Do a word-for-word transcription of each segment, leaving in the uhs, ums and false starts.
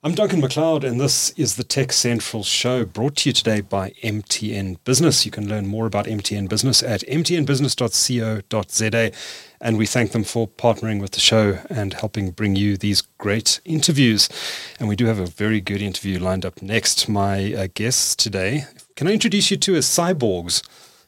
I'm Duncan MacLeod, and this is the Tech Central Show, brought to you today by M T N Business. You can learn more about M T N Business at m t n business dot co dot z a, and we thank them for partnering with the show and helping bring you these great interviews. And we do have a very good interview lined up next. My uh, guests today, can I introduce you to as cyborgs?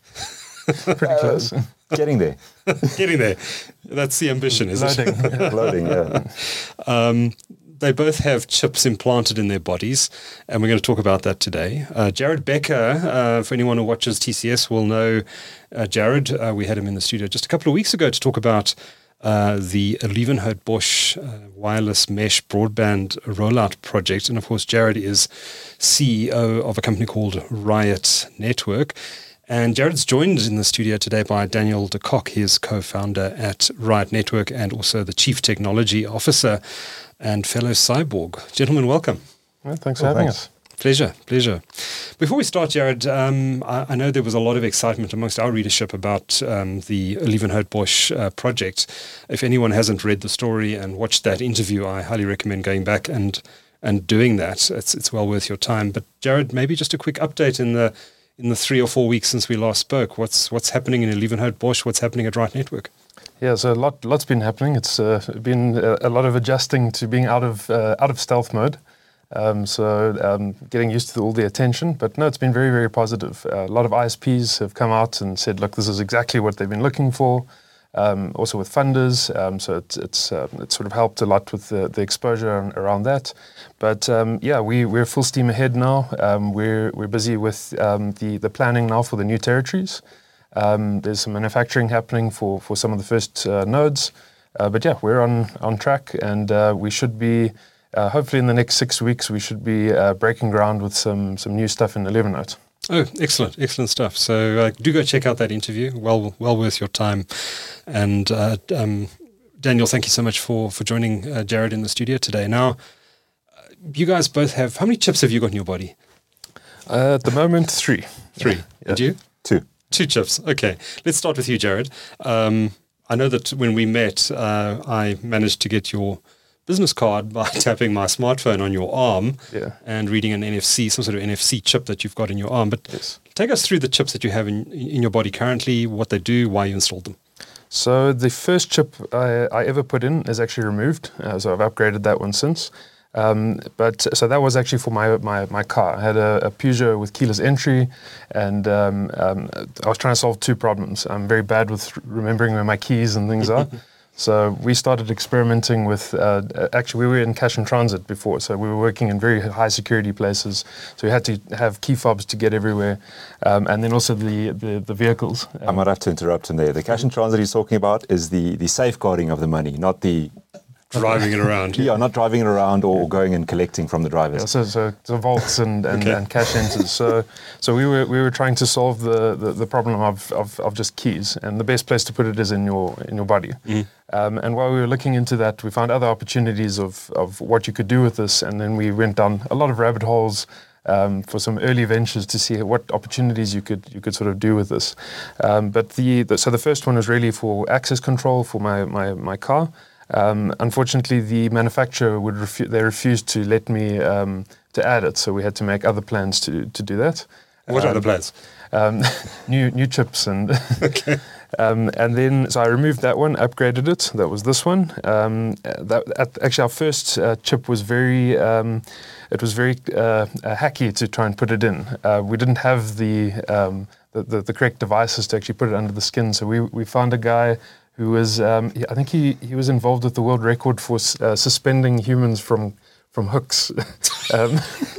Pretty close. Uh, getting there. Getting there. That's the ambition, isn't it? Loading, yeah. Um, They both have chips implanted in their bodies, and we're going to talk about that today. Uh, Jared Becker, uh, for anyone who watches T C S, will know uh, Jared. Uh, we had him in the studio just a couple of weeks ago to talk about uh, the Leeuwenhoek-Bosch uh, wireless mesh broadband rollout project. And of course, Jared is C E O of a company called Riot Network. And Jared's joined in the studio today by Daniel de Kock. He is co-founder at Riot Network and also the Chief Technology Officer and fellow cyborg. Gentlemen, welcome. Well, thanks for well, having thanks. us. Pleasure, pleasure. Before we start, Jared, um, I, I know there was a lot of excitement amongst our readership about um, the Leeuwenhoek-Bosch uh, project. If anyone hasn't read the story and watched that interview, I highly recommend going back and and doing that. It's it's well worth your time. But Jared, maybe just a quick update in the in the three or four weeks since we last spoke. What's what's happening in Leeuwenhoek-Bosch? What's happening at Riot Network? Yeah, so a lot, lot's been happening. It's uh, been a, a lot of adjusting to being out of uh, out of stealth mode. Um, so um, getting used to all the attention. But no, it's been very, very positive. Uh, a lot of I S Ps have come out and said, look, this is exactly what they've been looking for. Um, also with funders, um, so it's it's uh, it's sort of helped a lot with the, the exposure around that. But um, yeah, we we're full steam ahead now. Um, we're we're busy with um, the the planning now for the new territories. Um, there's some manufacturing happening for, for some of the first uh, nodes. Uh, but yeah, we're on, on track, and uh, we should be, uh, hopefully in the next six weeks, we should be uh, breaking ground with some some new stuff in Leeuwenhoek. Oh, excellent, excellent stuff. So uh, do go check out that interview. Well well worth your time. And uh, um, Daniel, thank you so much for, for joining uh, Jared in the studio today. Now, uh, you guys both have, how many chips have you got in your body? Uh, at the moment, three. Three. Yeah. And you? Two. Two chips. Okay. Let's start with you, Jared. Um, I know that when we met, uh, I managed to get your business card by tapping my smartphone on your arm yeah. and reading an N F C, some sort of N F C chip that you've got in your arm. But yes. Take us through the chips that you have in, in your body currently, what they do, why you installed them. So the first chip I, I ever put in is actually removed. Uh, so I've upgraded that one since. Um, but so that was actually for my my, my car. I had a, a Peugeot with keyless entry, and um, um, I was trying to solve two problems. I'm very bad with remembering where my keys and things are. So we started experimenting with, uh, actually we were in cash and transit before, so we were working in very high security places. So we had to have key fobs to get everywhere, um, and then also the, the, the vehicles. Um, I might have to interrupt in there. The cash and transit he's talking about is the, the safeguarding of the money, not the... Driving it around. Yeah, not driving it around or going and collecting from the drivers. Yeah, so, so, so vaults and, and, okay. and cash enters. So so we were we were trying to solve the, the, the problem of, of, of just keys, and the best place to put it is in your in your body. Mm. Um, and while we were looking into that, we found other opportunities of, of what you could do with this, and then we went down a lot of rabbit holes um, for some early ventures to see what opportunities you could you could sort of do with this. Um, but the, the so the first one was really for access control for my my, my car. Um, unfortunately, the manufacturer would refu- they refused to let me um, to add it, so we had to make other plans to to do that. What um, are the plans? Um, new new chips and okay. um, and then so I removed that one, upgraded it. That was this one. Um, that at, actually our first uh, chip was very um, it was very uh, hacky to try and put it in. Uh, we didn't have the, um, the, the the correct devices to actually put it under the skin, so we we found a guy who was, um, I think he, he was involved with the world record for uh, suspending humans from from hooks. um,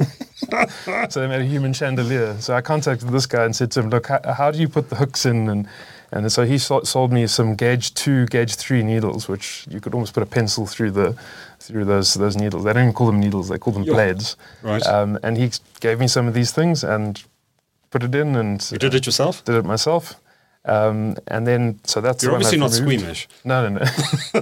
so they made a human chandelier. So I contacted this guy and said to him, look, how, how do you put the hooks in? And and so he so- sold me some gauge two, gauge three needles, which you could almost put a pencil through the through those those needles. They don't even call them needles, they call them yeah. blades. Right. Um, and he gave me some of these things and put it in. And you did it yourself? Did it myself. Um, and then, so that's You're the one obviously I've not removed. squeamish. No, no, no.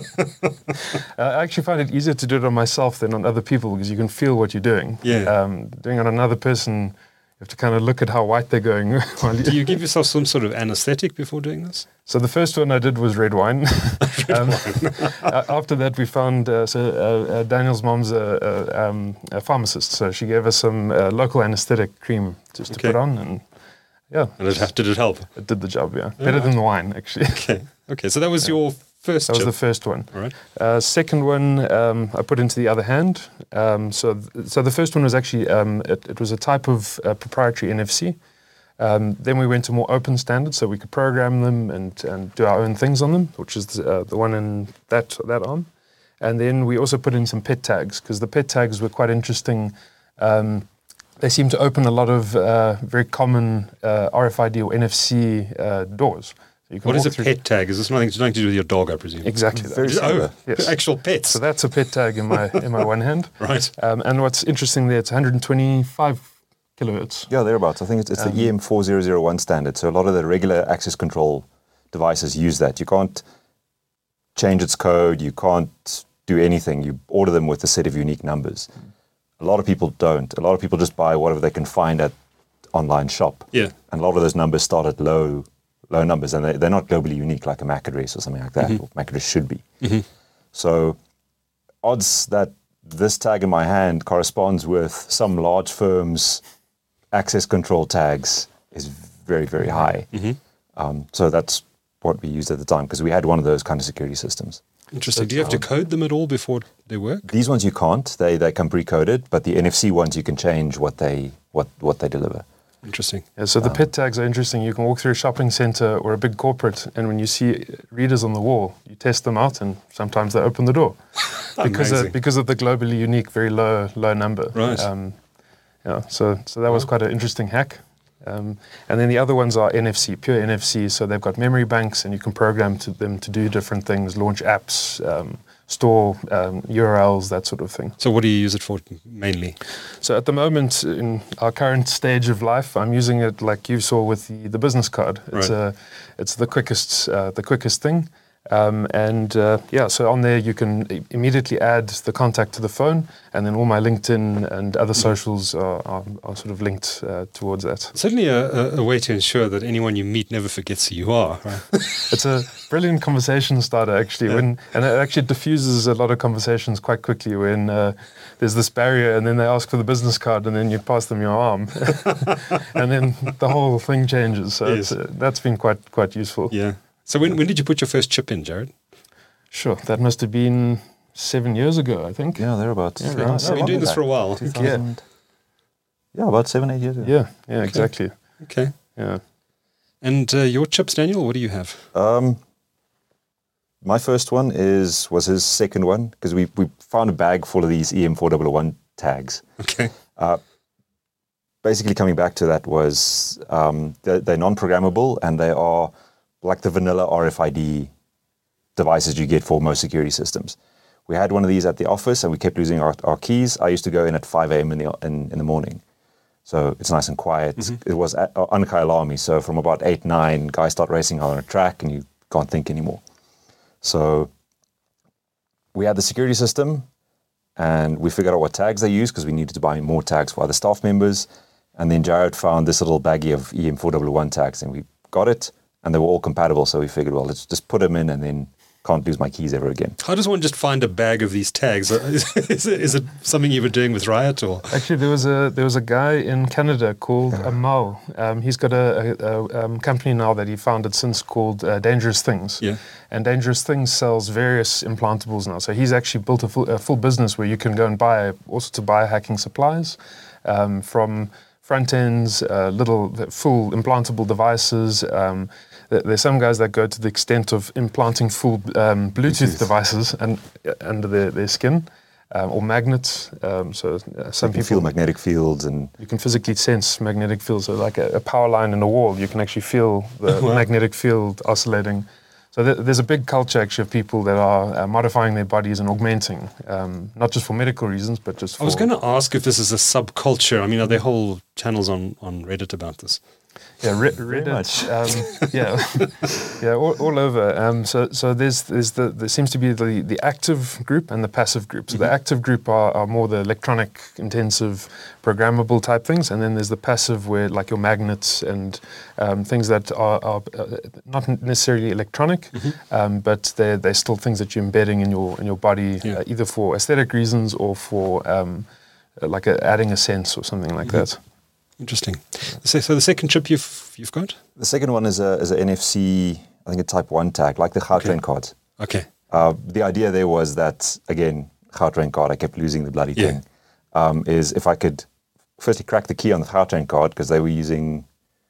I actually find it easier to do it on myself than on other people because you can feel what you're doing. Yeah. Um, doing it on another person, have to kind of look at how white they're going. while Do you give yourself some sort of anesthetic before doing this? So the first one I did was red wine. Red um, wine. After that, we found uh, so uh, uh, Daniel's mom's a, a, um, a pharmacist, so she gave us some uh, local anesthetic cream just to Okay. put on, and yeah, And it, did it help? it did the job. Yeah, better than the wine actually. Okay. Okay. So that was your first That was chip. the first one. All right. Uh, second one, um, I put into the other hand. Um, so, th- so the first one was actually um, it, it was a type of uh, proprietary N F C. Um, then we went to more open standards, so we could program them and, and do our own things on them, which is the, uh, the one in that that arm. And then we also put in some pet tags because the pet tags were quite interesting. Um, they seem to open a lot of uh, very common uh, R F I D or N F C uh, doors. So you can What is walk a through- pet tag? Is this nothing, nothing to do with your dog, I presume? Exactly. that. Very Oh, similar. Yes. actual pets. So that's a pet tag in my in my one hand. Right. Um, and what's interesting there, it's one hundred twenty-five kilohertz. Yeah, thereabouts. I think it's, it's the E M four zero zero one standard. So a lot of the regular access control devices use that. You can't change its code. You can't do anything. You order them with a set of unique numbers. A lot of people don't. A lot of people just buy whatever they can find at online shop. Yeah. And a lot of those numbers start at low low numbers, and they, they're not globally unique like a M A C address or something like that. Or M A C address should be. So odds that this tag in my hand corresponds with some large firm's access control tags is very, very high. Um, so that's what we used at the time because we had one of those kind of security systems. Interesting. Do you have to code them at all before they work? These ones you can't; they they come pre-coded. But the N F C ones you can change what they what what they deliver. Interesting. Yeah, so the pet tags are interesting. You can walk through a shopping center or a big corporate, and when you see readers on the wall, you test them out, and sometimes they open the door because Amazing. of, because of the globally unique, very low low number. Right. Um, yeah. So so that was quite an interesting hack. Um, and then the other ones are N F C, pure N F C. So they've got memory banks, and you can program to them to do different things, launch apps, um, store um, U R Ls, that sort of thing. So what do you use it for mainly? So at the moment, in our current stage of life, I'm using it like you saw with the, the business card. It's Right. uh, it's the quickest uh, the quickest thing. Um, and uh, yeah, so on there you can i- immediately add the contact to the phone, and then all my LinkedIn and other socials are, are, are sort of linked uh, towards that. Certainly a, a, a way to ensure that anyone you meet never forgets who you are. Right? It's a brilliant conversation starter, actually, Yeah. when and it actually diffuses a lot of conversations quite quickly when uh, there's this barrier, and then they ask for the business card, and then you pass them your arm, and then the whole thing changes. So Yes. it's, uh, that's been quite quite useful. Yeah. So when, when did you put your first chip in, Jared? Sure, that must have been seven years ago, I think. Yeah, thereabouts. Yeah, Yeah, right. So you've been doing this for a while. two thousand Yeah, about seven, eight years ago. Yeah, yeah, exactly. Okay. Yeah. And uh, your chips, Daniel, what do you have? Um, my first one is was his second one because we we found a bag full of these E M four zero zero one tags. Okay. Basically, coming back to that was um, they're, they're non-programmable and they are like the vanilla R F I D devices you get for most security systems. We had one of these at the office and we kept losing our, our keys. I used to go in at five a.m. in the in, in the morning, so it's nice and quiet. It was at, uh, Unkai alarmy, so from about eight nine, guys start racing on a track and you can't think anymore. So we had the security system, and we figured out what tags they use because we needed to buy more tags for other staff members. And then Jared found this little baggie of E M four zero zero one tags, and we got it, and they were all compatible. So we figured, well, let's just put them in, and then can't lose my keys ever again. How does one just find a bag of these tags? Is, is, it, is it something you were doing with Riot or? Actually, there was a there was a guy in Canada called Amal. Um, he's got a, a, a um, company now that he founded since called uh, Dangerous Things. Yeah. And Dangerous Things sells various implantables now. So he's actually built a full, a full business where you can go and buy also to buy hacking supplies um, from front ends, uh, little full implantable devices. Um, There's some guys that go to the extent of implanting full um, Bluetooth, Bluetooth. devices and, uh, under their, their skin, um, or magnets. Um, so uh, some You can people feel magnetic fields, and you can physically sense magnetic fields. So like a, a power line in a wall, you can actually feel the Wow. magnetic field oscillating. So th- there's a big culture actually of people that are uh, modifying their bodies and augmenting, um, not just for medical reasons, but just for... I was going to ask if this is a subculture. I mean, are there whole channels on, on Reddit about this? Yeah, Re- Reddit. Um, yeah, yeah, all, all over. Um, so, so there's there's the there seems to be the, the active group and the passive group. So mm-hmm. the active group are, are more the electronic intensive, programmable type things, and then there's the passive where like your magnets and um, things that are, are uh, not necessarily electronic, mm-hmm. um, but they're they're still things that you're embedding in your in your body, yeah. uh, either for aesthetic reasons or for um, like a, adding a sense or something like mm-hmm. that. Interesting. So, so the second chip you've you've got? The second one is a is an N F C, I think a Type One tag, like the Gautrain okay. cards. Okay. Uh, the idea there was that again, Gautrain card. I kept losing the bloody yeah. thing. Um, is if I could firstly crack the key on the Gautrain card because they were using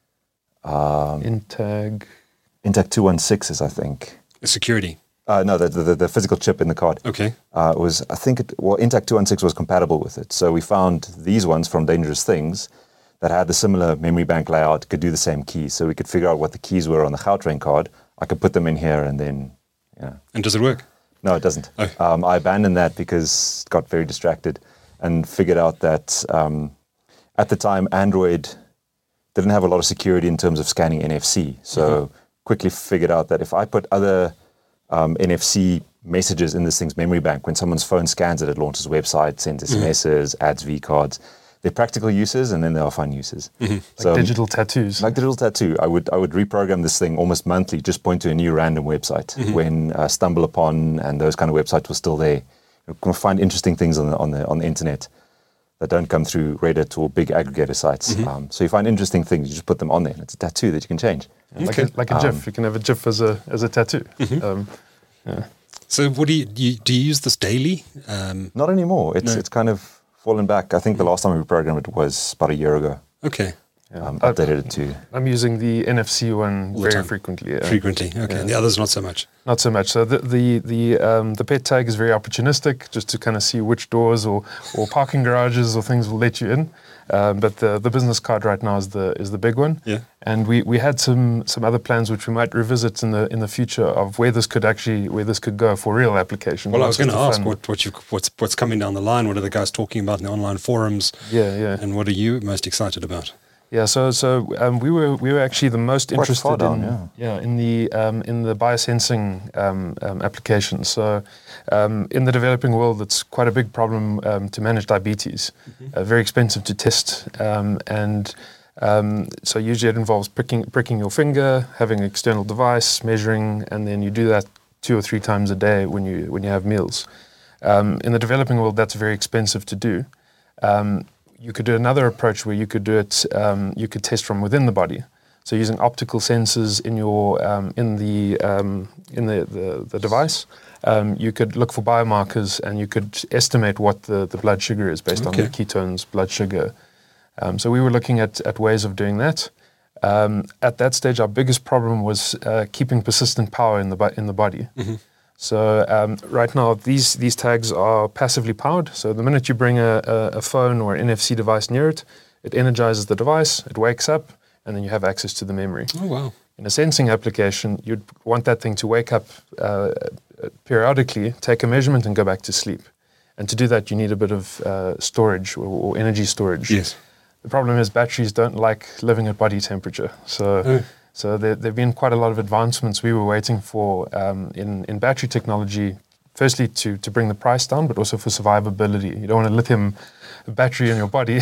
um, Intag Intag two one sixes, I think. The security. Uh, no, the, the the physical chip in the card. Okay. Uh, it was I think it well Intag two one six was compatible with it, so we found these ones from Dangerous Things that had the similar memory bank layout, could do the same keys. So we could figure out what the keys were on the Gautrain card. I could put them in here and then, yeah. And does it work? No, it doesn't. Oh. Um, I abandoned that because it got very distracted and figured out that um, at the time, Android didn't have a lot of security in terms of scanning N F C. So mm-hmm. quickly figured out that if I put other um, N F C messages in this thing's memory bank, when someone's phone scans it, it launches a website, sends S M Ses, mm-hmm. adds V cards. They're practical uses and then there are fun uses. Mm-hmm. Like so, digital tattoos. Like digital tattoo. I would I would reprogram this thing almost monthly, just point to a new random website. Mm-hmm. When uh, Stumble Upon and those kind of websites were still there. You're going to find interesting things on the, on the on the internet that don't come through Reddit or big aggregator sites. Mm-hmm. Um, so you find interesting things, you just put them on there. And it's a tattoo that you can change. Yeah, like, okay. a, like a GIF. Um, you can have a GIF as a as a tattoo. Mm-hmm. Um, yeah. So what do you, do you do you use this daily? Um, Not anymore. It's no. it's kind of fallen back. I think the last time we programmed it was about a year ago. Okay. Yeah. Um, updated it too. I'm using the N F C one All very frequently. Yeah. Frequently, okay. Yeah. And the others not so much. Not so much. So the the the um, the pet tag is very opportunistic, just to kind of see which doors or, or parking garages or things will let you in. Um, but the the business card right now is the is the big one. Yeah. And we, we had some some other plans which we might revisit in the in the future of where this could actually where this could go for real application. Well, I was going to ask what what you what's what's coming down the line. What are the guys talking about in the online forums? Yeah, yeah. And what are you most excited about? Yeah, so so um, we were we were actually the most Quite interested down, in yeah. yeah in the um, in the biosensing um, um, application. So um, in the developing world, it's quite a big problem um, to manage diabetes. Mm-hmm. Uh, very expensive to test, um, and um, so usually it involves pricking pricking your finger, having an external device, measuring, and then you do that two or three times a day when you when you have meals. Um, in the developing world, that's very expensive to do. Um, You could do another approach where you could do it. Um, you could test from within the body, so using optical sensors in your um, in the um, in the the, the device. Um, you could look for biomarkers and you could estimate what the, the blood sugar is based okay. on the ketones, blood sugar. Um, so we were looking at at ways of doing that. Um, at that stage, our biggest problem was uh, keeping persistent power in the in the body. Mm-hmm. So um, right now, these these tags are passively powered. So the minute you bring a, a, a phone or an N F C device near it, it energizes the device, it wakes up, and then you have access to the memory. Oh, wow. In a sensing application, you'd want that thing to wake up uh, periodically, take a measurement, and go back to sleep. And to do that, you need a bit of uh, storage or, or energy storage. Yes. The problem is batteries don't like living at body temperature. So... Oh. So there have been quite a lot of advancements we were waiting for um, in, in battery technology, firstly to, to bring the price down, but also for survivability. You don't want a lithium battery in your body.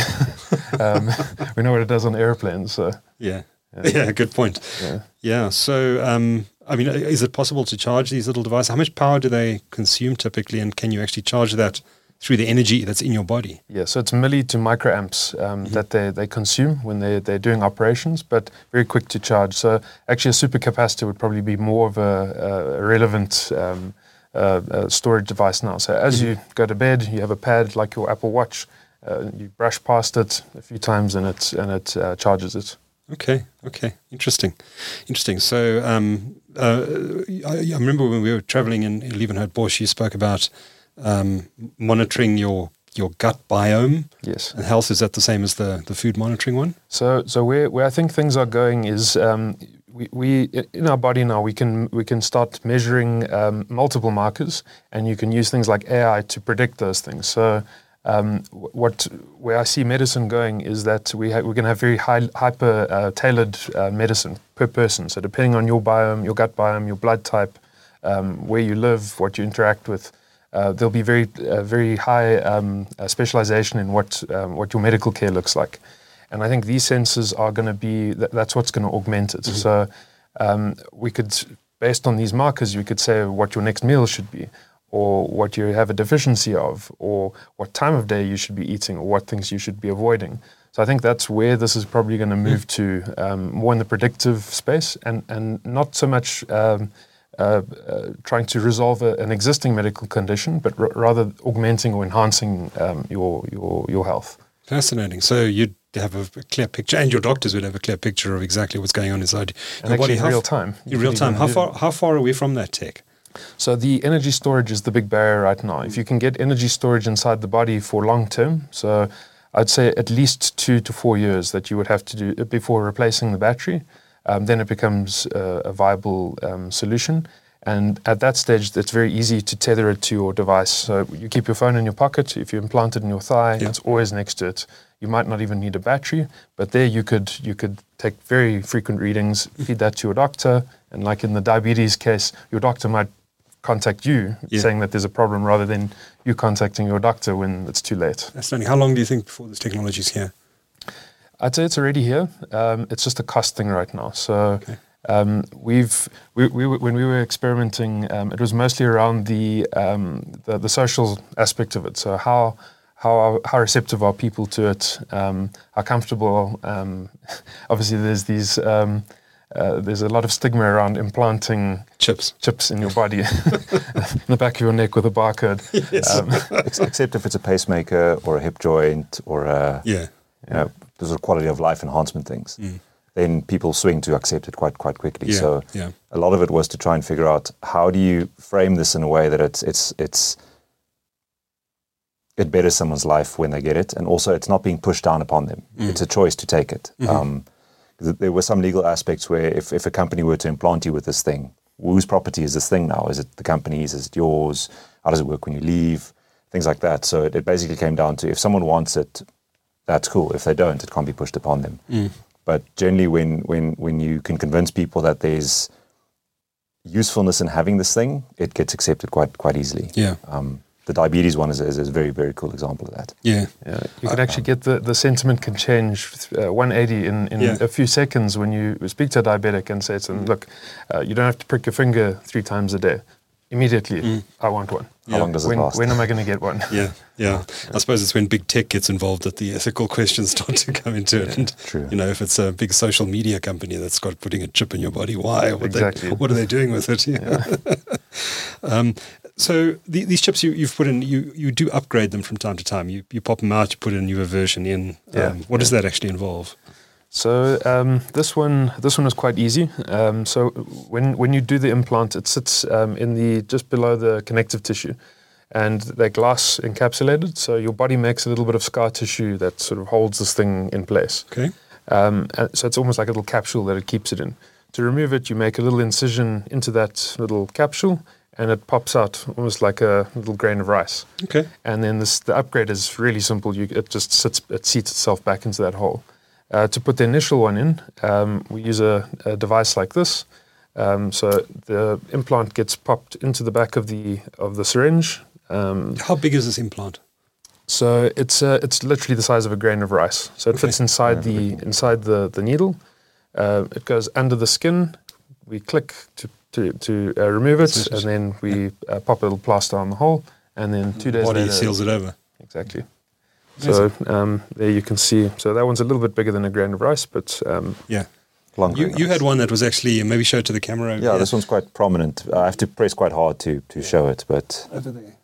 um, we know what it does on airplanes. So. Yeah. yeah, yeah, good point. Yeah, yeah. So, um, I mean, is it possible to charge these little devices? How much power do they consume typically, and can you actually charge that through the energy that's in your body? Yeah, so it's milli to microamps um, mm-hmm. that they, they consume when they, they're doing operations, but very quick to charge. So actually a supercapacitor would probably be more of a, a relevant um, uh, uh, storage device now. So as mm-hmm. you go to bed, you have a pad like your Apple Watch, uh, you brush past it a few times and it, and it uh, charges it. Okay, okay, interesting, interesting. So um, uh, I, I remember when we were traveling in, in Liebenhout-Bosch, you spoke about Um, monitoring your your gut biome, yes, and health. Is that the same as the, the food monitoring one? So so where where I think things are going is um, we, we in our body now we can we can start measuring um, multiple markers, and you can use things like A I to predict those things. So Um, what where I see medicine going is that we ha- we're going to have very high, hyper uh, tailored uh, medicine per person. So depending on your biome, your gut biome, your blood type, um, where you live, what you interact with, uh, there'll be very uh, very high um, uh, specialization in what um, what your medical care looks like. And I think these sensors are going to be th- that's what's going to augment it. Mm-hmm. So um, we could, based on these markers, you could say what your next meal should be, or what you have a deficiency of, or what time of day you should be eating, or what things you should be avoiding. So I think that's where this is probably going to move to, um, more in the predictive space, and, and not so much um, uh, uh, trying to resolve a, an existing medical condition, but r- rather augmenting or enhancing um, your, your your health. Fascinating. So you'd have a clear picture, and your doctors would have a clear picture of exactly what's going on inside and your body. In real time. In real time. How far, how far are we from that tech? So the energy storage is the big barrier right now. If you can get energy storage inside the body for long term, so I'd say at least two to four years that you would have to do before replacing the battery, um, then it becomes uh, a viable um, solution. And at that stage, it's very easy to tether it to your device. So you keep your phone in your pocket. If you implant it in your thigh, yeah. It's always next to it. You might not even need a battery, but there you could you could take very frequent readings, feed that to your doctor, and like in the diabetes case, your doctor might contact you yeah. saying that there's a problem rather than you contacting your doctor when it's too late. Fascinating. How long do you think before this technology is here? I'd say it's already here. Um, it's just a cost thing right now. So okay. um, we've we, we when we were experimenting, um, it was mostly around the, um, the the social aspect of it. So how how how receptive are people to it? Um, how comfortable? Um, obviously, there's these. Um, Uh, there's a lot of stigma around implanting chips chips in your body, in the back of your neck with a barcode. Yes. Um, Except if it's a pacemaker or a hip joint or a, yeah, you know, those are quality of life enhancement things. Mm. Then people swing to accept it quite quite quickly. Yeah. So yeah. a lot of it was to try and figure out how do you frame this in a way that it's it's it's it betters someone's life when they get it, and also it's not being pushed down upon them. Mm. It's a choice to take it. Mm-hmm. Um, There were some legal aspects where if, if a company were to implant you with this thing, whose property is this thing now? Is it the company's? Is it yours? How does it work when you leave? Things like that. So it, it basically came down to if someone wants it, that's cool. If they don't, it can't be pushed upon them. Mm. But generally when, when, when you can convince people that there's usefulness in having this thing, it gets accepted quite quite easily. Yeah. Um, The diabetes one is, is, is a very, very cool example of that. Yeah. yeah. You can actually get the, the sentiment can change uh, one eighty in, in yeah. a few seconds when you speak to a diabetic and say to them, look, uh, you don't have to prick your finger three times a day. Immediately, mm. I want one. How yeah. long does it when, last? When am I going to get one? Yeah, yeah. I suppose it's when big tech gets involved that the ethical questions start to come into it. Yeah, and, true. You know, if it's a big social media company that's got putting a chip in your body, why? What, exactly. they, what are they doing with it? Yeah. um, so the, these chips you, you've put in, you, you do upgrade them from time to time. You you pop them out, you put a newer version in. Um, yeah. What yeah. does that actually involve? So um, this one, this one is quite easy. Um, so when when you do the implant, it sits um, in the just below the connective tissue, and they're glass encapsulated. So your body makes a little bit of scar tissue that sort of holds this thing in place. Okay. Um, and so it's almost like a little capsule that it keeps it in. To remove it, you make a little incision into that little capsule, and it pops out almost like a little grain of rice. Okay. And then this, the upgrade is really simple. You, it just sits, it seats itself back into that hole. Uh, to put the initial one in, um, we use a, a device like this. Um, so the implant gets popped into the back of the of the syringe. Um, How big is this implant? So it's uh, it's literally the size of a grain of rice. So it okay. fits inside yeah, the inside the the needle. Uh, it goes under the skin. We click to to, to uh, remove it, and then we yeah. uh, pop a little plaster on the hole, and then two days body later, seals it over. Exactly. So um, there you can see. So that one's a little bit bigger than a grain of rice, but um, yeah. Long you you had one that was actually, maybe show it to the camera. Yeah, here. This one's quite prominent. I have to press quite hard to to yeah. show it, but over there.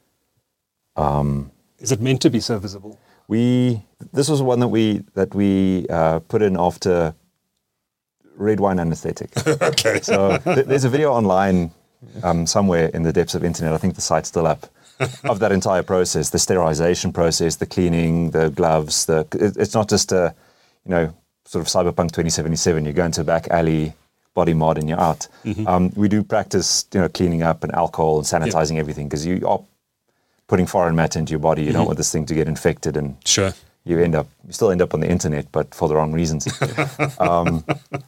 Um, is it meant to be so visible? We this was one that we that we uh, put in after red wine anesthetic. Okay. So th- there's a video online um, somewhere in the depths of internet. I think the site's still up. Of that entire process, the sterilization process, the cleaning, the gloves. The it, it's not just a, you know, sort of cyberpunk twenty seventy-seven. You go into a back alley, body mod, and you're out. Mm-hmm. Um, we do practice, you know, cleaning up and alcohol and sanitizing yeah. everything because you are putting foreign matter into your body. You Mm-hmm. don't want this thing to get infected, and Sure. you end up you still end up on the internet, but for the wrong reasons. um,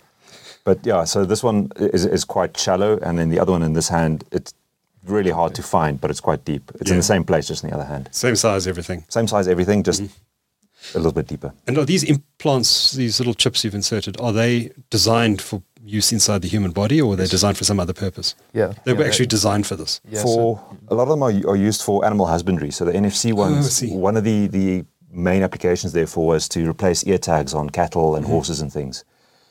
but yeah, so this one is is quite shallow, and then the other one in this hand, it's really hard to find, but it's quite deep. It's in Yeah. the same place, just in the other hand. Same size, everything. Same size, everything, just Mm-hmm. a little bit deeper. And are these implants, these little chips you've inserted, are they designed for use inside the human body, or are they designed for some other purpose? Yeah. They were yeah, actually designed for this. yeah, for so- a lot of them are, are used for animal husbandry. So the N F C Oh, I ones, see. one of the, the main applications therefore was to replace ear tags on cattle and horses and things.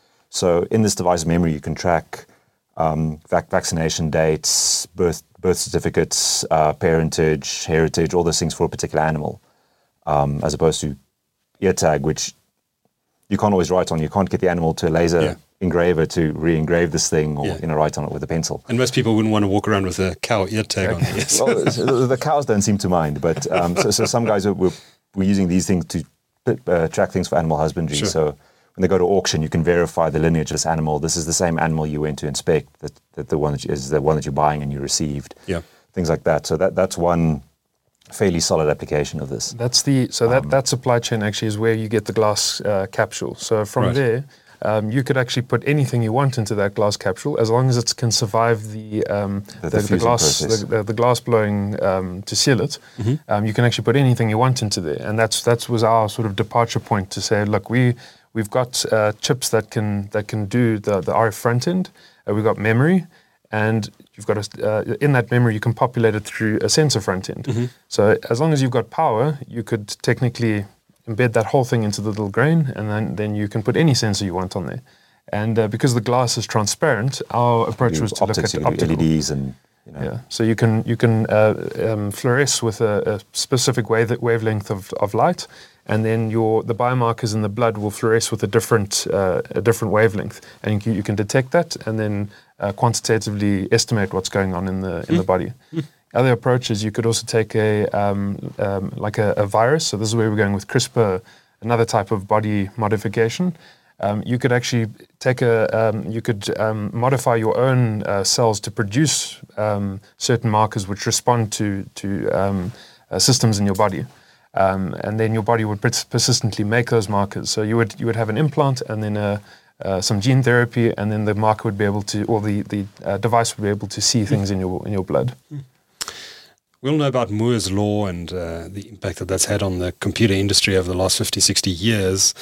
So in this device memory, you can track um, vac- vaccination dates, birth birth certificates, uh, parentage, heritage, all those things for a particular animal, um, as opposed to ear tag, which you can't always write on. You can't get the animal to a laser Yeah. engraver to re-engrave this thing or Yeah. you know write on it with a pencil. And most people wouldn't want to walk around with a cow ear tag on their ears. Well, the, the cows don't seem to mind, but um, so, so some guys were, were, were using these things to uh, track things for animal husbandry. Sure. So when they go to auction, you can verify the lineage of this animal. This is the same animal you went to inspect. That, that the one that you, is the one that you're buying and you received. Yeah. Things like that. So that that's one fairly solid application of this. That's the so that that supply chain actually is where you get the glass uh, capsule. So from Right. there, um, you could actually put anything you want into that glass capsule as long as it can survive the um, The the, the diffusing glass process. the, the, the glass blowing um, to seal it. Um, you can actually put anything you want into there, and that's that was our sort of departure point to say, look, we we've got uh, chips that can that can do the the R F front end. Uh, we've got memory. And you've got a, uh, in that memory, you can populate it through a sensor front end. So as long as you've got power, you could technically embed that whole thing into the little grain, and then, then you can put any sensor you want on there. And uh, because the glass is transparent, our approach You was to optics, look you at can do optical. L E Ds and you know. Yeah, so you can you can uh, um, fluoresce with a, a specific wave, wavelength of, of light, and then your the biomarkers in the blood will fluoresce with a different uh, a different wavelength, and you can, you can detect that, and then uh, quantitatively estimate what's going on in the in the body. Other approaches, you could also take a um, um, like a, a virus. So this is where we're going with CRISPR, another type of body modification. Um, you could actually take a, um, you could um, modify your own uh, cells to produce um, certain markers which respond to to um, uh, systems in your body, um, and then your body would pers- persistently make those markers. So you would you would have an implant and then a, uh, some gene therapy, and then the marker would be able to, or the the uh, device would be able to see things in your in your blood. We all know about Moore's law and uh, the impact that that's had on the computer industry over the last fifty, sixty years.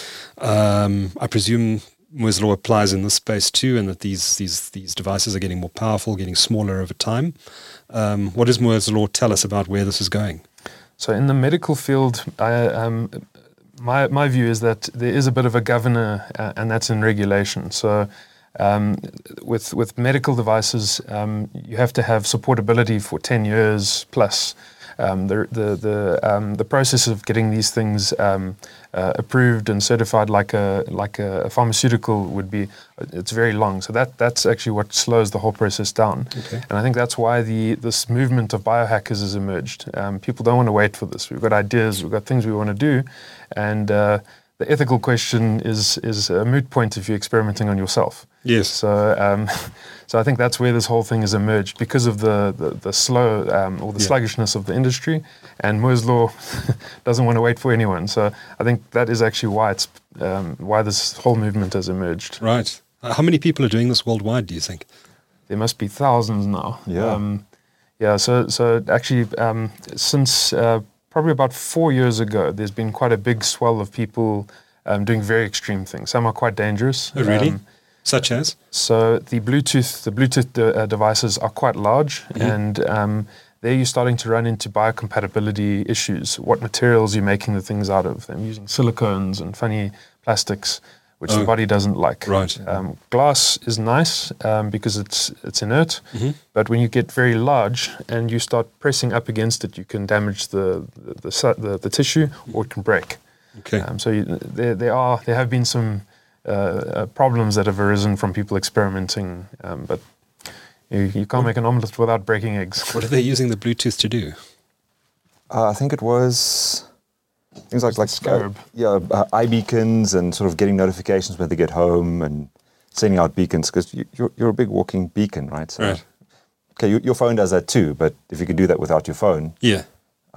Um, I presume Moore's law applies in this space too, and that these these these devices are getting more powerful, getting smaller over time. Um, what does Moore's law tell us about where this is going? So in the medical field, I, um, my my view is that there is a bit of a governor, uh, and that's in regulation. So um, with with medical devices, um, you have to have supportability for ten years plus. Um, the the the um, the process of getting these things um, uh, approved and certified like a like a pharmaceutical would be, it's very long. So that that's actually what slows the whole process down. Okay. And I think that's why the this movement of biohackers has emerged. Um, people don't want to wait for this. We've got ideas, we've got things we want to do, and uh, the ethical question is is a moot point if you're experimenting on yourself. Yes. So, um, so I think that's where this whole thing has emerged because of the the, the slow um, or the Yeah. sluggishness of the industry, and Moore's law doesn't want to wait for anyone. So I think that is actually why it's um, why this whole movement has emerged. Right. Uh, how many people are doing this worldwide, do you think? There must be thousands now. Yeah. Um, yeah. So so actually, um, since uh, probably about four years ago, there's been quite a big swell of people um, doing very extreme things. Some are quite dangerous. Oh, really? Um, Such as? So the Bluetooth, the Bluetooth de- uh, devices are quite large, and um, there you're starting to run into biocompatibility issues. What materials you're making the things out of? They're using silicones and funny plastics, which Oh. the body doesn't like. Right. Um, glass is nice um, because it's it's inert, but when you get very large and you start pressing up against it, you can damage the the the, su- the, the tissue, or it can break. Okay. Um, so you, there, there are there have been some uh, uh, problems that have arisen from people experimenting, um, but you, you can't make an omelette without breaking eggs. What are they using the Bluetooth to do? Uh, I think it was things like like Scarab. uh, yeah, uh, iBeacons and sort of getting notifications when they get home and sending out beacons because you, you're you're a big walking beacon, right? So, Right. Okay, you, your phone does that too, but if you can do that without your phone, Yeah.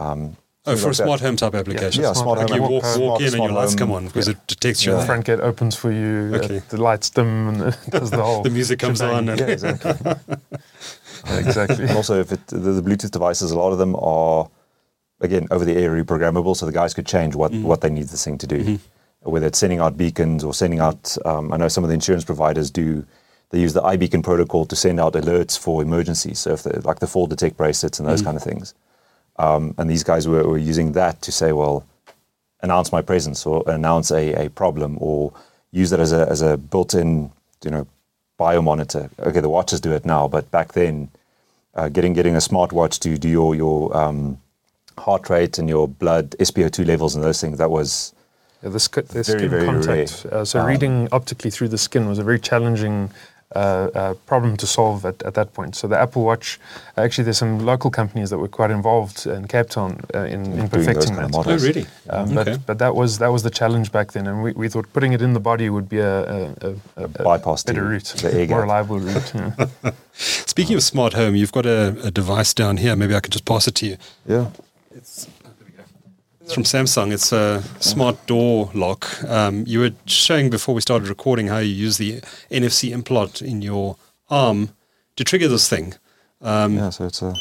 Um, Oh, for like a smart that. home type application. Yeah, smart like home. you walk, Smart- walk in and smart your lights home. come on because Yeah. it detects you The there. front gate opens for you, Okay. uh, the lights dim, and it does the whole The music comes shebang. on. And Yeah, exactly. Yeah, exactly. And also, if it, the, the Bluetooth devices, a lot of them are, again, over-the-air reprogrammable, so the guys could change what, Mm. what they need this thing to do. Mm-hmm. Whether it's sending out beacons or sending out, um, I know some of the insurance providers do, they use the iBeacon protocol to send out alerts for emergencies, so if the, like the fall detect bracelets and those Mm. kind of things. Um, and these guys were, were using that to say, well, announce my presence or announce a, a problem or use that as a, as a built-in, you know, biomonitor. Okay, the watches do it now, but back then, uh, getting getting a smartwatch to do your your um, heart rate and your blood S p O two levels and those things, that was Yeah, the, sk- the Very, skin very contact. Uh, so Um, reading optically through the skin was a very challenging uh, uh, problem to solve at, at that point. So the Apple Watch, actually, there's some local companies that were quite involved in Cape Town uh, in, in those perfecting kind of that. Oh, models. really? Um, Okay. But but that was that was the challenge back then, and we, we thought putting it in the body would be a, a, a, a, bypass to better route, the air more gap. reliable route. Yeah. Speaking of smart home, you've got a, a device down here. Maybe I could just pass it to you. Yeah. It's, it's from Samsung. It's a smart door lock. Um, you were showing before we started recording how you use the N F C implant in your arm to trigger this thing, um, Yeah, so it's a...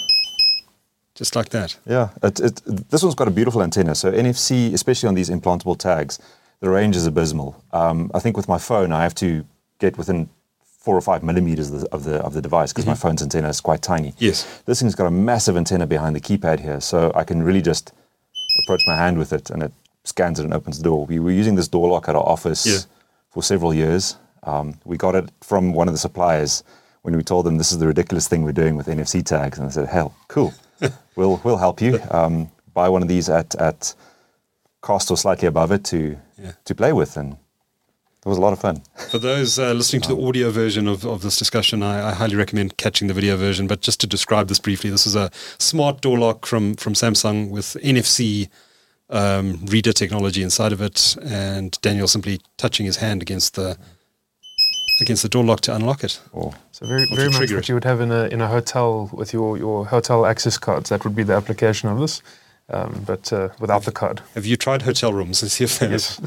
just like that. Yeah, it, it, this one's got a beautiful antenna. So N F C, especially on these implantable tags, the range is abysmal. Um, I think with my phone, I have to get within four or five millimeters of the of the, of the device because my phone's antenna is quite tiny. Yes. This thing's got a massive antenna behind the keypad here, so I can really just approach my hand with it and it scans it and opens the door. We were using this door lock at our office Yeah. for several years. Um, we got it from one of the suppliers when we told them this is the ridiculous thing we're doing with N F C tags, and they said, "Hell, cool, we'll we'll help you. Um, buy one of these at at cost or slightly above it to Yeah. to play with," and it was a lot of fun. For those uh, listening to the audio version of, of this discussion, I, I highly recommend catching the video version. But just to describe this briefly, this is a smart door lock from, from Samsung with N F C um, reader technology inside of it, and Daniel simply touching his hand against the against the door lock to unlock it. Or So very, to very much trigger what it. you would have in a in a hotel with your, your hotel access cards. That would be the application of this, um, but uh, without the card. Have you tried hotel rooms and see if they're Yes.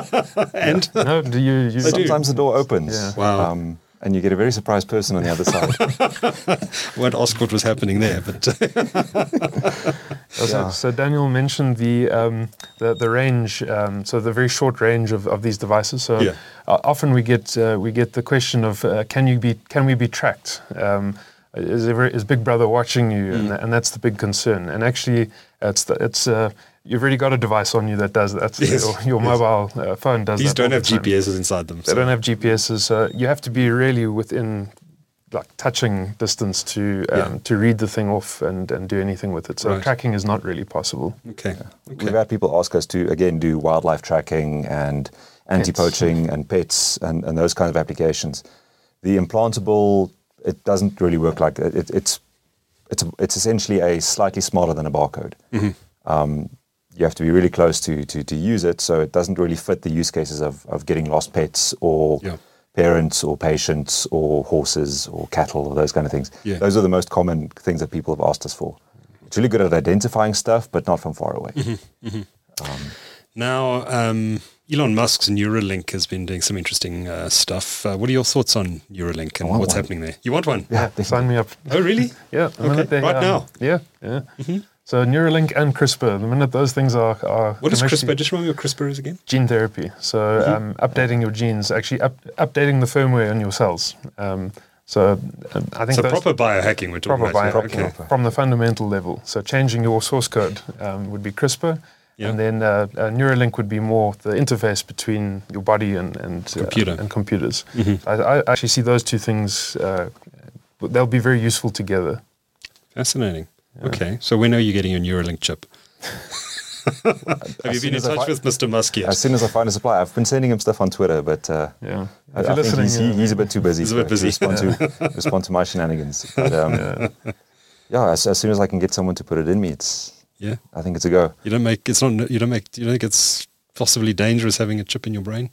and No, do you? you do. sometimes the door opens, Yeah. Wow. um, and you get a very surprised person on the other side. won't ask what was happening there, but So, Yeah. so Daniel mentioned the um, the, the range, um, so the very short range of, of these devices. So Yeah. uh, often we get uh, we get the question of uh, can you be can we be tracked? Um, is, ever, is Big Brother watching you? Mm. And, and that's the big concern. And actually, it's the, it's uh, you've already got a device on you that does that. Yes. Your, your Yes. mobile uh, phone does. these that all don't the have time. G P S's inside them. They so- don't have G P S's, so you have to be really within like touching distance to um, Yeah. to read the thing off and, and do anything with it. So Right. tracking is not really possible. Okay. We've Okay. had people ask us to, again, do wildlife tracking and anti-poaching and pets and, and those kinds of applications. The implantable, it doesn't really work like it. it it's it's it's essentially a slightly smarter than a barcode. Um, you have to be really close to, to to use it, so it doesn't really fit the use cases of, of getting lost pets or Yeah. parents or patients or horses or cattle or those kind of things. Yeah. Those are the most common things that people have asked us for. It's really good at identifying stuff, but not from far away. Now, um, Elon Musk's Neuralink has been doing some interesting uh, stuff. Uh, what are your thoughts on Neuralink and want what's one. happening there? You want one? Yeah, sign me up. Oh, really? Yeah, the Okay, minute they, right um, now? Yeah, yeah. So Neuralink and CRISPR, the minute those things are, are What is commercially- CRISPR? Just remind me what CRISPR is again. Gene therapy. So um, updating your genes, actually up, updating the firmware on your cells. Um, so um, I think So those proper biohacking we're talking proper about. bio- here. Okay. from the fundamental level. So changing your source code um, would be CRISPR. Yeah. And then uh, uh, Neuralink would be more the interface between your body and and, Computer. uh, and computers. Mhm. I, I actually see those two things. Uh, they'll be very useful together. Fascinating. Okay, so when are you getting your Neuralink chip? Have you As been soon in as I touch fi- with Mister Musk yet? As soon as I find a supply, I've been sending him stuff on Twitter, but uh, Yeah. I, If I you're think he's, listening, he, uh, he's a bit too busy, He's a to, bit busy. to respond to respond to my shenanigans. But um, yeah, yeah. as, as soon as I can get someone to put it in me, it's Yeah, I think it's a go. you don't make it's not you don't make you don't think it's possibly dangerous having a chip in your brain?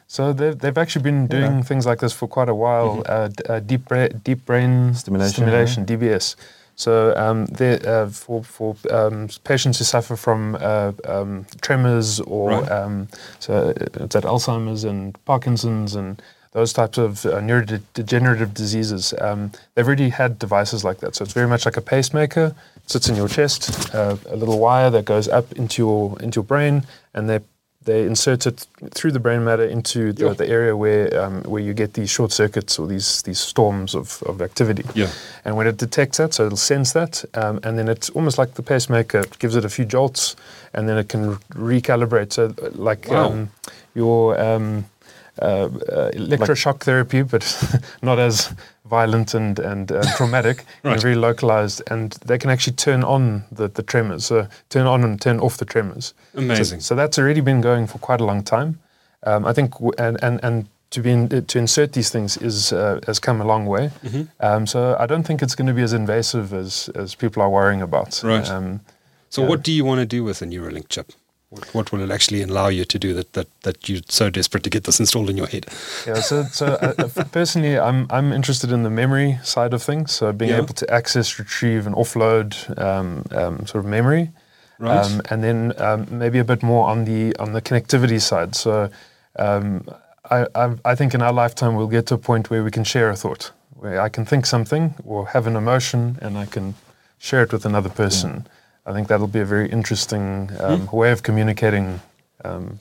So they've, they've actually been doing Yeah. things like this for quite a while. Mm-hmm. Uh, d- uh, deep bra- deep brain Stimulation, stimulation D B S. So um, they, uh, for for um, patients who suffer from uh, um, tremors or Right. um, so it's that Alzheimer's and Parkinson's and those types of uh, neurodegenerative diseases, um, they've already had devices like that. So it's very much like a pacemaker. It sits in your chest, uh, a little wire that goes up into your into your brain, and they they insert it through the brain matter into the, Yeah. the area where um, where you get these short circuits or these these storms of, of activity. Yeah. And when it detects that, so it'll sense that, um, and then it's almost like the pacemaker. It gives it a few jolts, and then it can recalibrate. So uh, like Wow. um, your um, uh, uh, electroshock therapy, but not as violent and and uh, traumatic, Right. and very localized, and they can actually turn on the, the tremors, so turn on and turn off the tremors. Amazing. So, so that's already been going for quite a long time. Um, I think, w- and and and to be in, to insert these things is uh, has come a long way. Mm-hmm. Um, so I don't think it's going to be as invasive as as people are worrying about. Right. Um, So yeah. what do you want to do with a Neuralink chip? What, what will it actually allow you to do that, that, that you're so desperate to get this installed in your head? Yeah, so so uh, personally, I'm I'm interested in the memory side of things. So being Yeah. able to access, retrieve, and offload um, um, sort of memory, Right. um, and then um, maybe a bit more on the on the connectivity side. So um, I, I I think in our lifetime we'll get to a point where we can share a thought, where I can think something or have an emotion, and I can share it with another person. I think that'll be a very interesting um, way of communicating. Um,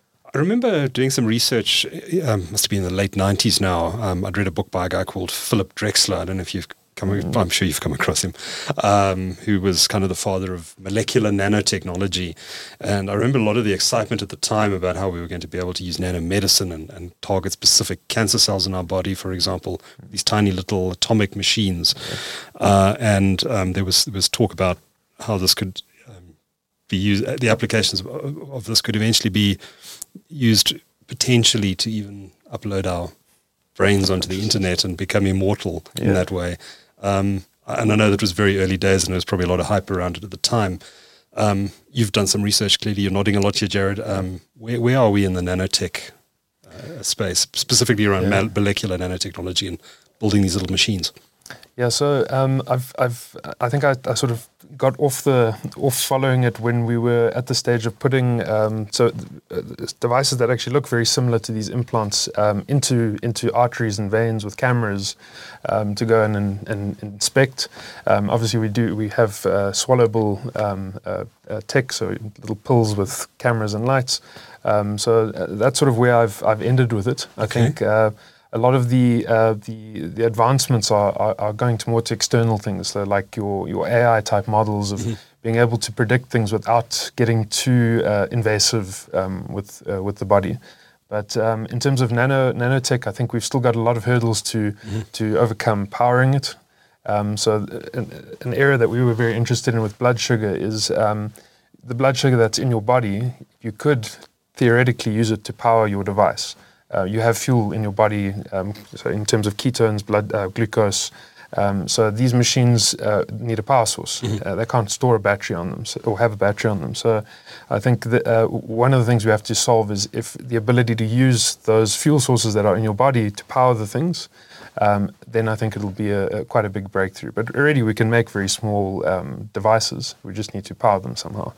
I remember doing some research, um, must have been in the late nineties now. Um, I'd read a book by a guy called Philip Drexler. I don't know if you've come, I'm sure you've come across him, um, who was kind of the father of molecular nanotechnology. And I remember a lot of the excitement at the time about how we were going to be able to use nanomedicine and, and target specific cancer cells in our body, for example, these tiny little atomic machines. Uh, and um, there was there was talk about how this could um, be used, the applications of, of this could eventually be used potentially to even upload our brains onto the internet and become immortal in Yeah. that way. Um, and I know that was very early days and there was probably a lot of hype around it at the time. Um, you've done some research, clearly. You're nodding a lot here, Jared. Um, where, where are we in the nanotech uh, space, specifically around Yeah. mal- molecular nanotechnology and building these little machines? Yeah, so um, I've, I've, I think I, I sort of got off the off following it when we were at the stage of putting um, so uh, devices that actually look very similar to these implants um, into into arteries and veins with cameras um, to go in and, and inspect. Um, obviously, we do we have uh, swallowable um, uh, uh, tech, so little pills with cameras and lights. Um, so uh, that's sort of where I've I've ended with it. I Okay. think. Uh, A lot of the uh, the the advancements are, are, are going to more to external things, so like your your A I type models of Mm-hmm. being able to predict things without getting too uh, invasive um, with uh, with the body. But um, in terms of nano nanotech, I think we've still got a lot of hurdles to Mm-hmm. to overcome powering it. Um, so uh, an, an area that we were very interested in with blood sugar is um, the blood sugar that's in your body. You could theoretically use it to power your device. Uh, you have fuel in your body, um, so in terms of ketones, blood uh, glucose. Um, so these machines uh, need a power source. Uh, they can't store a battery on them so, or have a battery on them. So I think that uh, one of the things we have to solve is if the ability to use those fuel sources that are in your body to power the things, um, then I think it'll be a, a quite a big breakthrough. But already we can make very small um, devices. We just need to power them somehow.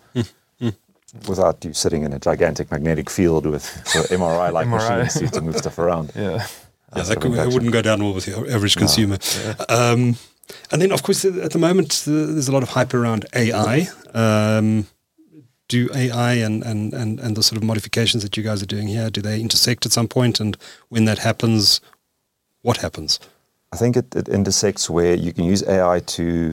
Without you sitting in a gigantic magnetic field with sort of M R I-like M R I. machines to move stuff around. Yeah. Yeah, That's that, what could, I'm that touching. wouldn't go down well with your average consumer. Um, and then, of course, at the moment, uh, there's a lot of hype around A I. Um, do A I and, and, and, and the sort of modifications that you guys are doing here, do they intersect at some point? And when that happens, what happens? I think it, it intersects where you can use A I to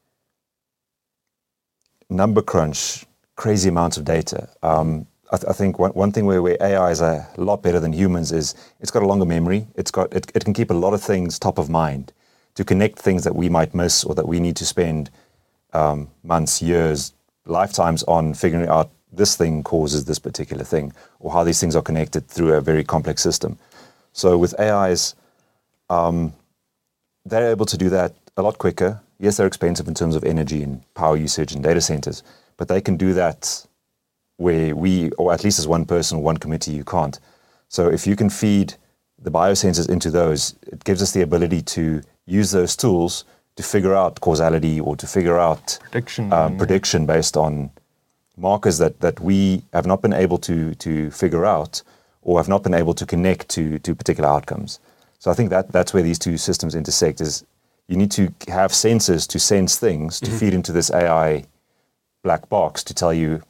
number crunch crazy amounts of data. Um, I, th- I think one, one thing where, where A I is a lot better than humans is it's got a longer memory. It's got it, it can keep a lot of things top of mind to connect things that we might miss or that we need to spend um, months, years, lifetimes on figuring out this thing causes this particular thing or how these things are connected through a very complex system. So with A Is, um, they're able to do that a lot quicker. Yes, they're expensive in terms of energy and power usage and data centers, but they can do that where we, or at least as one person or one committee, you can't. So if you can feed the biosensors into those, it gives us the ability to use those tools to figure out causality or to figure out Prediction. um, prediction based on markers that, that we have not been able to to figure out or have not been able to connect to to particular outcomes. So I think that that's where these two systems intersect. Is you need to have sensors to sense things to mm-hmm. feed into this A I black box to tell you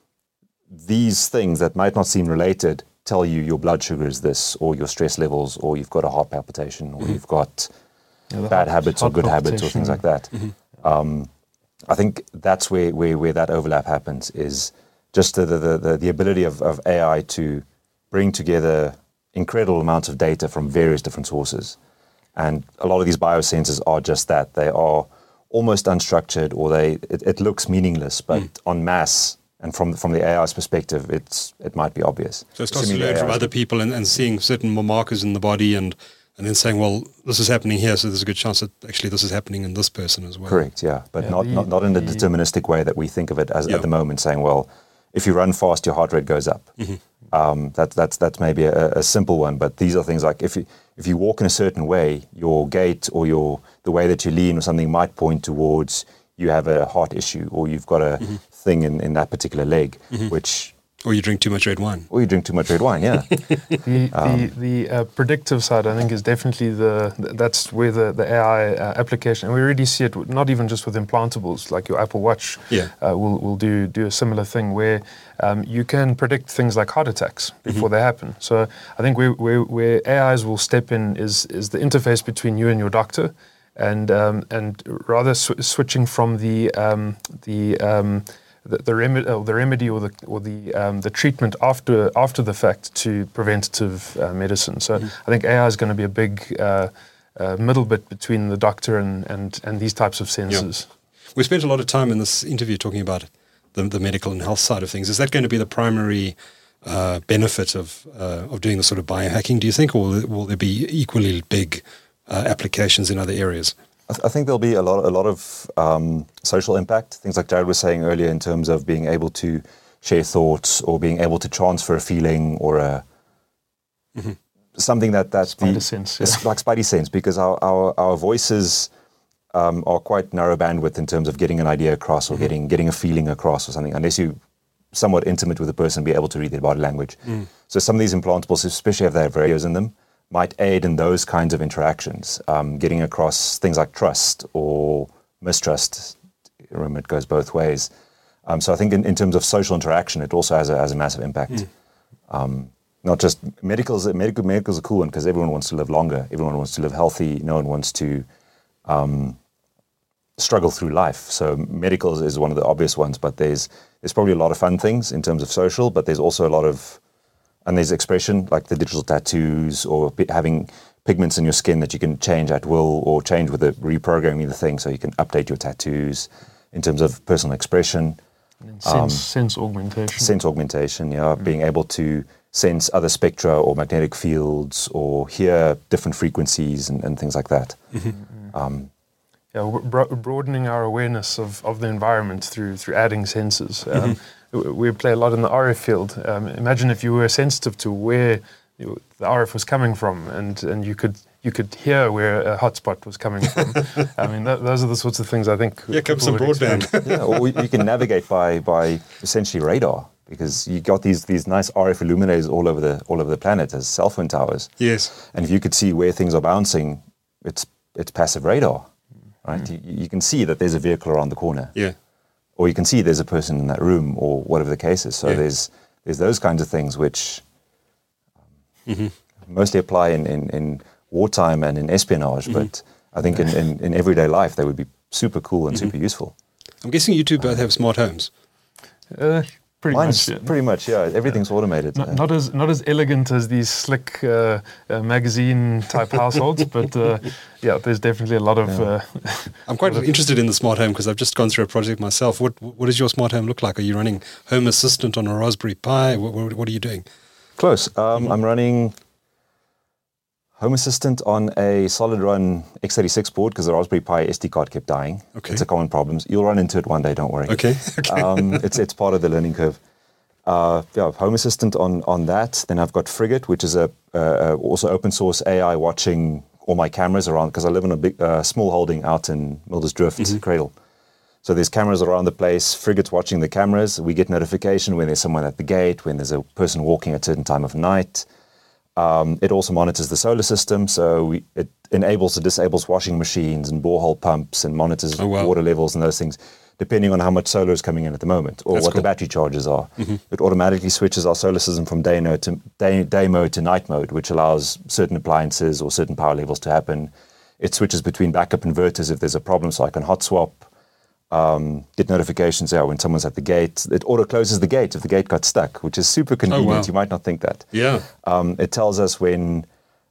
these things that might not seem related. Tell you your blood sugar is this, or your stress levels, or you've got a heart palpitation, or mm-hmm. you've got yeah, bad heart, habits or good habits, or things like that. Mm-hmm. Um, I think that's where, where, where that overlap happens, is just the, the, the, the ability of, of A I to bring together incredible amounts of data from various different sources. And a lot of these biosensors are just that. They are almost unstructured, or they it, it looks meaningless, but mm. en masse, and from from the A I's perspective, it's it might be obvious. So it starts to learn from other people and, and seeing certain markers in the body and and then saying, well, this is happening here, so there's a good chance that actually this is happening in this person as well. Correct, yeah. But yeah, not, the, not not in the, the deterministic way that we think of it as yeah. at the moment, saying, well, if you run fast, your heart rate goes up. Mm-hmm. Um, that, that's that's maybe a, a simple one, but these are things like if you if you walk in a certain way, your gait or your the way that you lean or something might point towards you have a heart issue, or you've got a mm-hmm. thing in, in that particular leg, mm-hmm. which... Or you drink too much red wine. Or you drink too much red wine, yeah. the um, the, the uh, predictive side, I think, is definitely the, that's where the, the A I uh, application, and we already see it, not even just with implantables, like your Apple Watch yeah. uh, will, will do, do a similar thing where um, you can predict things like heart attacks before mm-hmm. they happen. So I think where, where, where A Is will step in is, is the interface between you and your doctor, and um, and rather sw- switching from the um, the um, the, the, remedy, uh, the remedy or the or the um, the treatment after after the fact to preventative uh, medicine. So mm-hmm. I think A I is going to be a big uh, uh, middle bit between the doctor and, and, and these types of sensors. Yeah. We spent a lot of time in this interview talking about the, the medical and health side of things. Is that going to be the primary uh, benefit of uh, of doing the sort of biohacking, do you think, or will, will there be equally big Uh, applications in other areas? I, th- I think there'll be a lot, a lot of um, social impact. Things like Jared was saying earlier, in terms of being able to share thoughts, or being able to transfer a feeling, or a mm-hmm. something that that's Spidey the, sense, yeah. it's like Spidey sense, because our our, our voices um, are quite narrow bandwidth in terms of getting an idea across, or mm-hmm. getting getting a feeling across, or something. Unless you somewhat intimate with the person, be able to read their body language. Mm. So some of these implantables, especially if they have radios in them, might aid in those kinds of interactions, um, getting across things like trust or mistrust. Remember, it goes both ways. Um, so I think in, in terms of social interaction, it also has a, has a massive impact. Mm. Um, not just medicals. Medical medicals are a cool one, because everyone wants to live longer. Everyone wants to live healthy. No one wants to um, struggle through life. So medicals is one of the obvious ones, but there's there's probably a lot of fun things in terms of social, but there's also a lot of And there's expression, like the digital tattoos, or having pigments in your skin that you can change at will, or change with the reprogramming the thing, so you can update your tattoos in terms of personal expression. And sense, um, sense augmentation. Sense augmentation, yeah. Mm. Being able to sense other spectra or magnetic fields, or hear different frequencies and, and things like that. Mm-hmm. Um, yeah, bro- broadening our awareness of, of the environment through through adding sensors. Um, mm-hmm. We play a lot in the R F field. Um, imagine if you were sensitive to where you know, the R F was coming from, and, and you could you could hear where a hotspot was coming from. I mean, that, those are the sorts of things I think. Yeah, comes some broadband. Yeah, or we, you can navigate by by essentially radar, because you got these these nice R F illuminators all over the all over the planet as cell phone towers. Yes, and if you could see where things are bouncing, it's it's passive radar, right? Mm. You, you can see that there's a vehicle around the corner. Yeah. Or you can see there's a person in that room, or whatever the case is. So yeah. there's there's those kinds of things which um, mm-hmm. mostly apply in, in, in wartime and in espionage, mm-hmm. but I think in, in, in everyday life they would be super cool and mm-hmm. super useful. I'm guessing you two both have smart homes. Uh, pretty Mine's much. Yeah. Pretty much, yeah. Everything's automated. Not, uh, not as not as elegant as these slick uh, uh, magazine type households, but uh, yeah, there's definitely a lot of. Yeah. Uh, I'm quite interested in the smart home, because I've just gone through a project myself. What what does your smart home look like? Are you running Home Assistant on a Raspberry Pi? What, what, what are you doing? Close. Um, mm-hmm. I'm running Home Assistant on a solid run x eighty-six board, because the Raspberry Pi S D card kept dying. Okay. It's a common problem. You'll run into it one day, don't worry. Okay. okay. um, it's it's part of the learning curve. Uh, yeah, Home Assistant on, on that. Then I've got Frigate, which is a uh, also open source A I watching all my cameras around, because I live in a big uh, small holding out in Mildersdrift, mm-hmm. Cradle. So there's cameras around the place. Frigate's watching the cameras. We get notification when there's someone at the gate, when there's a person walking at a certain time of night. Um, it also monitors the solar system, so we, it enables and disables washing machines and borehole pumps and monitors oh, wow. water levels and those things, depending on how much solar is coming in at the moment or That's what cool. the battery charges are. Mm-hmm. It automatically switches our solar system from day mode to day, day mode to night mode, which allows certain appliances or certain power levels to happen. It switches between backup inverters if there's a problem, so I can hot swap, um, get notifications yeah, when someone's at the gate. It auto closes the gate if the gate got stuck, which is super convenient. Oh, wow. You might not think that. Yeah. Um, it tells us when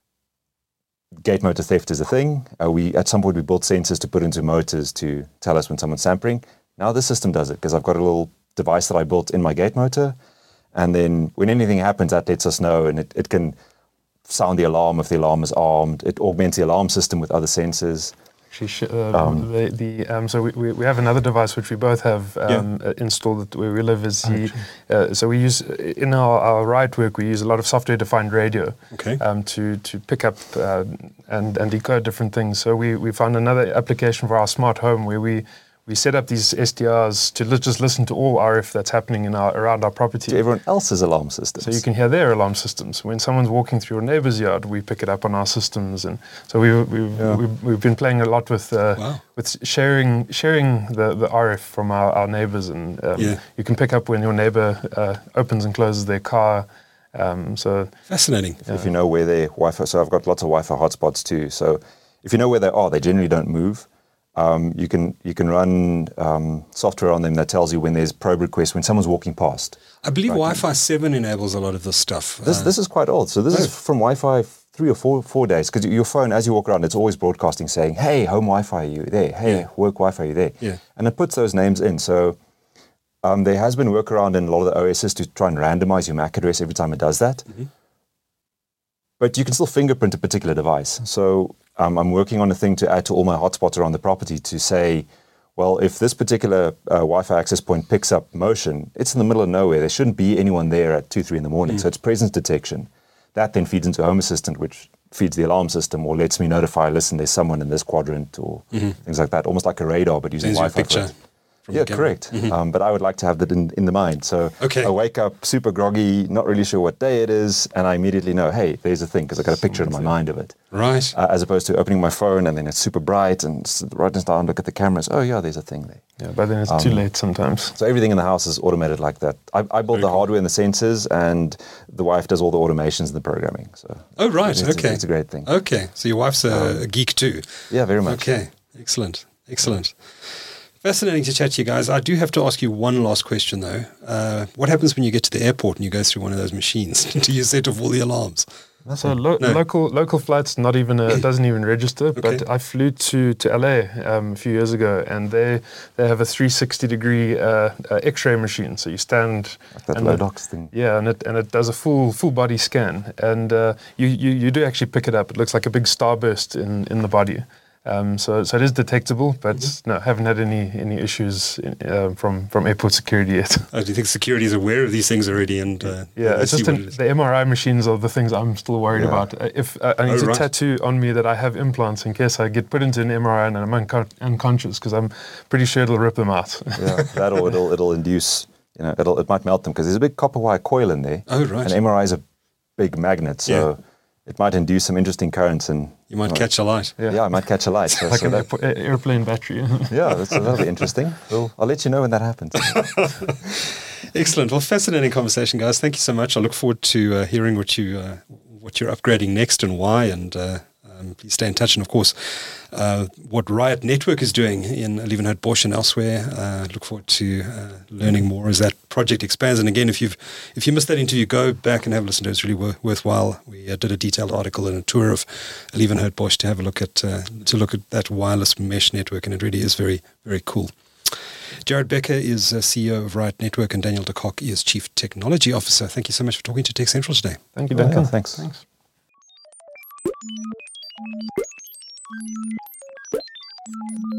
gate motor theft is a thing. Uh, we at some point we built sensors to put into motors to tell us when someone's sampling. Now the system does it because I've got a little device that I built in my gate motor, and then when anything happens, that lets us know, and it, it can sound the alarm if the alarm is armed. It augments the alarm system with other sensors. Actually, uh, um, the, the um, so we, we we have another device which we both have um, yeah. installed where we live. Is the uh, so we use in our, our riot work we use a lot of software defined radio okay. um, to to pick up uh, and and decode different things. So we we found another application for our smart home where we. We set up these S D Rs to li- just listen to all R F that's happening in our around our property. To everyone else's alarm systems. So you can hear their alarm systems. When someone's walking through your neighbour's yard, we pick it up on our systems, and so we we've, yeah. we've, we've been playing a lot with uh, wow. with sharing sharing the, the R F from our, our neighbours, and um, yeah. you can pick up when your neighbour uh, opens and closes their car. Um, so fascinating. Yeah. If you know where their Wi-Fi, so I've got lots of Wi-Fi hotspots too. So if you know where they are, they generally don't move. Um, you can you can run um, software on them that tells you when there's probe requests, when someone's walking past. I believe right Wi-Fi seven enables a lot of this stuff. This uh, this is quite old. So this oh. is from Wi-Fi three or four four days, because your phone, as you walk around, it's always broadcasting saying, "Hey, home Wi-Fi, are you there? Hey, yeah. work Wi-Fi, are you there?" Yeah. And it puts those names in. So um, there has been workaround in a lot of the O Ss to try and randomize your M A C address every time it does that. Mm-hmm. But you can still fingerprint a particular device. So Um, I'm working on a thing to add to all my hotspots around the property to say, well, if this particular uh, Wi-Fi access point picks up motion, it's in the middle of nowhere. There shouldn't be anyone there at two, three in the morning. Mm. So it's presence detection. That then feeds into Home Assistant, which feeds the alarm system or lets me notify, listen, there's someone in this quadrant or mm-hmm. things like that. Almost like a radar, but using There's Wi-Fi for it. Yeah, correct. Mm-hmm. Um, but I would like to have that in, in the mind. So okay. I wake up super groggy, not really sure what day it is, and I immediately know, hey, there's a thing, because I've got a picture in my mind of it. Right. Uh, as opposed to opening my phone and then it's super bright and right and down, look at the cameras. Oh, yeah, there's a thing there. Yeah, but then it's um, too late sometimes. So everything in the house is automated like that. I, I build Very the cool. hardware and the sensors, and the wife does all the automations and the programming. So oh, right. It's, okay. It's a great thing. Okay. So your wife's a, um, a geek too. Yeah, very much. Okay. Excellent. Excellent. Fascinating to chat to you guys. I do have to ask you one last question, though. Uh, what happens when you get to the airport and you go through one of those machines? Do you set off all the alarms? So lo- no. local local flights, not even a, it doesn't even register. Okay. But I flew to to L A um, a few years ago, and they they have a three sixty degree uh, uh, X-ray machine. So you stand like that Lodox thing. Yeah, and it and it does a full full body scan, and uh, you, you you do actually pick it up. It looks like a big starburst in in the body. Um, so, so it is detectable, but mm-hmm. no, haven't had any any issues in, uh, from from airport security yet. Oh, do you think security is aware of these things already? And uh, yeah, it's just an, it the M R I machines are the things I'm still worried yeah. about. Uh, if uh, I need oh, to right. tattoo on me that I have implants in case I get put into an M R I and I'm unco- unconscious, because I'm pretty sure it'll rip them out. Yeah, that or it'll it'll induce, you know, it'll it might melt them, because there's a big copper wire coil in there. Oh, right. And M R I is a big magnet, so. Yeah. It might induce some interesting currents, and you might you know, catch a light. Yeah. yeah, I might catch a light. So, like so an that, air- airplane battery. yeah, that's, that'll be interesting. Well, I'll let you know when that happens. Excellent. Well, fascinating conversation, guys. Thank you so much. I look forward to uh, hearing what you uh, what you're upgrading next and why. And uh, um, please stay in touch. And of course, uh, what Riot Network is doing in Leeuwenhoek-Bosch and elsewhere. Uh, look forward to uh, learning more as that project expands. And again, if you've if you missed that interview, go back and have a listen to it. It's really wor- worthwhile. We uh, did a detailed article and a tour of Leeuwenhoek-Bosch to have a look at uh, to look at that wireless mesh network, and it really is very very cool. Jared Becker is uh, C E O of Riot Network, and Daniel de Kock is Chief Technology Officer. Thank you so much for talking to Tech Central today. Thank you, Duncan. Oh, yeah, thanks. Thanks. Thank you.